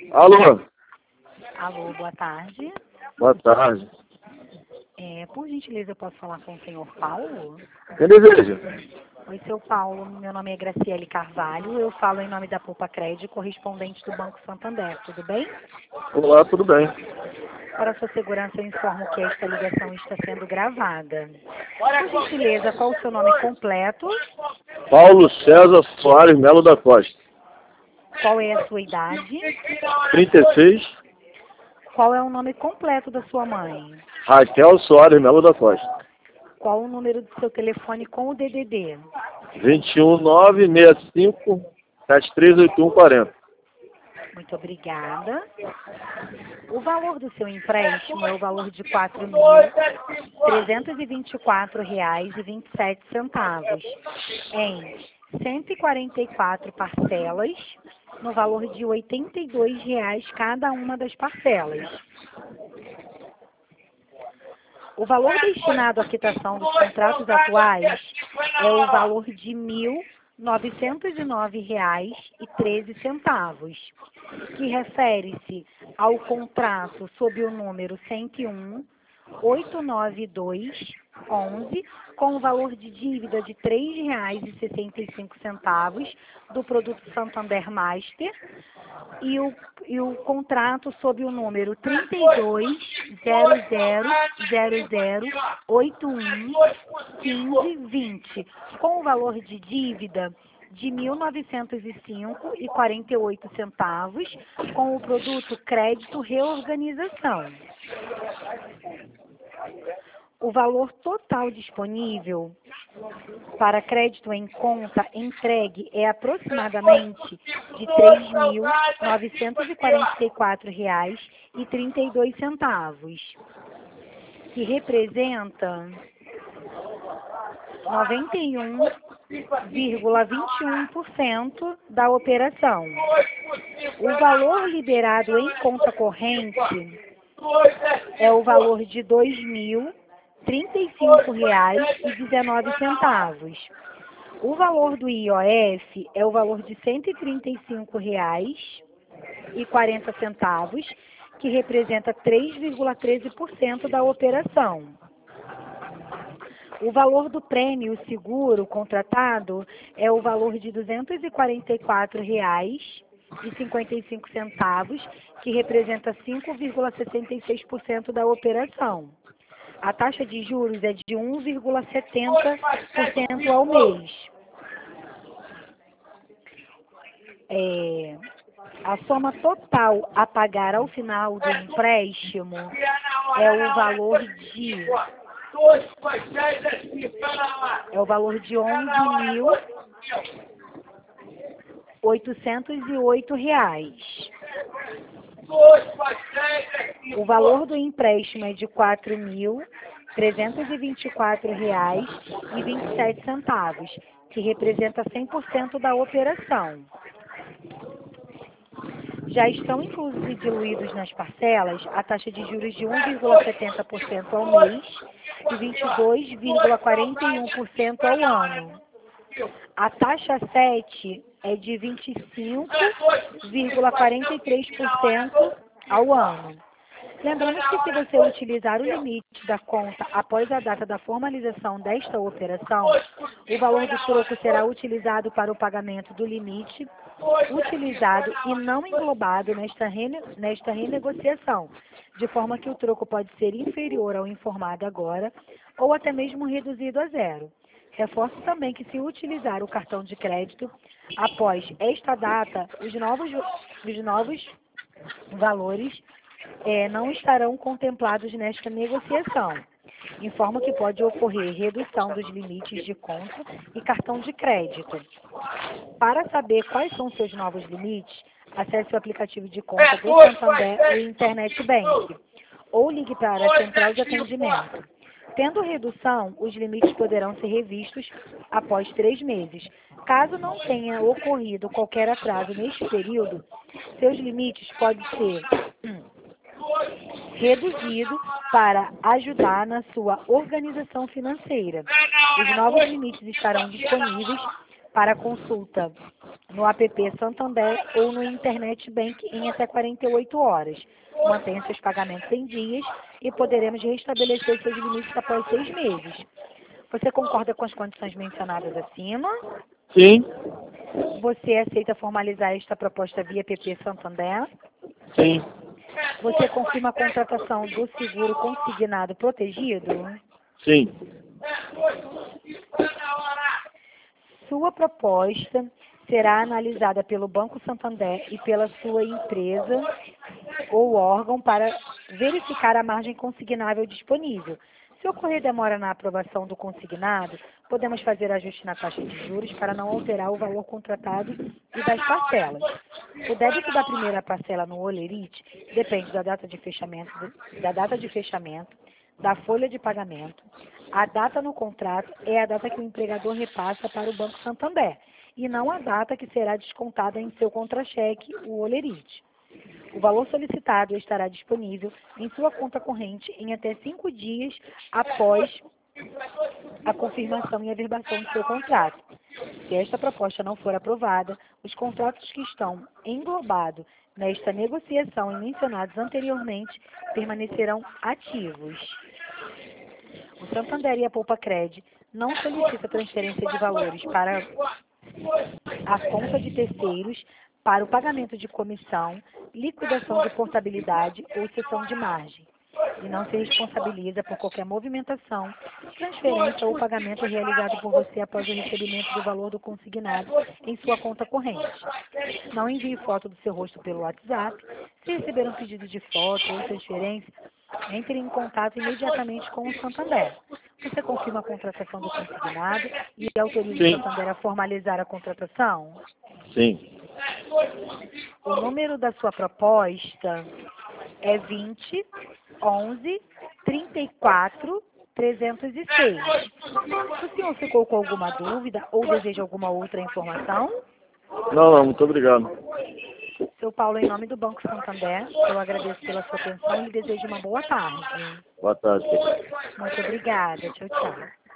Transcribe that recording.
Alô, Alô, boa tarde. boa tarde. Por gentileza, eu posso falar com o senhor Paulo? Quem deseja? Oi, seu Paulo. Meu nome é Graciele Carvalho. Eu falo em nome da Poupa Crédito, correspondente do Banco Santander. Tudo bem? Olá, tudo bem? Para sua segurança, eu informo que esta ligação está sendo gravada. Por gentileza, qual o seu nome completo? Paulo César Soares Melo da Costa. Qual é a sua idade? 36, Qual é o nome completo da sua mãe? Raquel Soares Melo da Costa. Qual o número do seu telefone com o DDD? 21965 738140. Muito obrigada. O valor do seu empréstimo é o valor de R$ 4.324,27 em 144 parcelas, no valor de R$ 82 cada uma das parcelas. O valor destinado à quitação dos contratos atuais é o valor de R$ 1.909,13, que refere-se ao contrato sob o número 101.892.11, com o valor de dívida de R$ 3,65 do produto Santander Master, e o contrato sob o número 32.0000811520, com o valor de dívida de R$ 1.905,48, com o produto Crédito Reorganização. O valor total disponível para crédito em conta entregue é aproximadamente de R$ 3.944,32, que representa 91,21% da operação. O valor liberado em conta corrente é o valor de R$ 2.035,19. O valor do IOF é o valor de R$ 135,40, que representa 3,13% da operação. O valor do prêmio seguro contratado é o valor de R$ 244,55, que representa 5,66% da operação. A taxa de juros é de 1,70% ao mês. A soma total a pagar ao final do empréstimo é o valor de R$ 11.808. O valor do empréstimo é de R$ 4.324,27, que representa 100% da operação. Já estão inclusos e diluídos nas parcelas a taxa de juros de 1,70% ao mês e 22,41% ao ano. A taxa 7 é de 25,43% ao ano. Lembrando que se você utilizar o limite da conta após a data da formalização desta operação, o valor do troco será utilizado para o pagamento do limite utilizado e não englobado nesta renegociação, de forma que o troco pode ser inferior ao informado agora ou até mesmo reduzido a zero. Reforço também que se utilizar o cartão de crédito após esta data, os novos valores não estarão contemplados nesta negociação. Informo que pode ocorrer redução dos limites de conta e cartão de crédito. Para saber quais são seus novos limites, acesse o aplicativo de conta do Santander e Internet Bank, ou ligue para a central de atendimento. Tendo redução, os limites poderão ser revistos após 3 meses. Caso não tenha ocorrido qualquer atraso neste período, seus limites podem ser reduzido para ajudar na sua organização financeira. Os novos limites estarão disponíveis para consulta no app Santander ou no Internet Bank em até 48 horas. Mantenha seus pagamentos em dias e poderemos restabelecer seus limites após 6 meses. Você concorda com as condições mencionadas acima? Sim. Você aceita formalizar esta proposta via app Santander? Sim. Você confirma a contratação do seguro consignado protegido? Sim. Sua proposta será analisada pelo Banco Santander e pela sua empresa ou órgão para verificar a margem consignável disponível. Se ocorrer demora na aprovação do consignado, podemos fazer ajuste na taxa de juros para não alterar o valor contratado e das parcelas. O débito da primeira parcela no Olerite depende da data de fechamento, da folha de pagamento. A data no contrato é a data que o empregador repassa para o Banco Santander e não a data que será descontada em seu contra-cheque, o Olerite. O valor solicitado estará disponível em sua conta corrente em até 5 dias após a confirmação e averbação do seu contrato. Se esta proposta não for aprovada, os contratos que estão englobados nesta negociação e mencionados anteriormente permanecerão ativos. O Santander e a Poupa-Cred não solicitam transferência de valores para a conta de terceiros para o pagamento de comissão, liquidação de portabilidade ou cessão de margem, e não se responsabiliza por qualquer movimentação, transferência ou pagamento realizado por você após o recebimento do valor do consignado em sua conta corrente. Não envie foto do seu rosto pelo WhatsApp. Se receber um pedido de foto ou transferência, entre em contato imediatamente com o Santander. Você confirma a contratação do consignado e autoriza o Santander a formalizar a contratação? Sim. O número da sua proposta é 20 11 34 306. O senhor ficou com alguma dúvida ou deseja alguma outra informação? Não, muito obrigado. Seu Paulo, em nome do Banco Santander, eu agradeço pela sua atenção e lhe desejo uma boa tarde. Boa tarde. Muito obrigada. Tchau, tchau.